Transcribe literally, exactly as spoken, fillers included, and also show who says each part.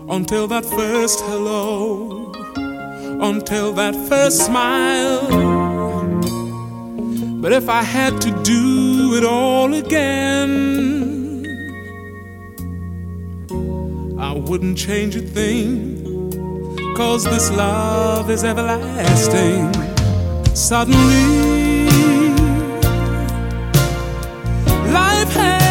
Speaker 1: until that first hello, until that first smile. But if I had to do it all again, I wouldn't change a thing, 'cause this love is everlasting. Suddenly life has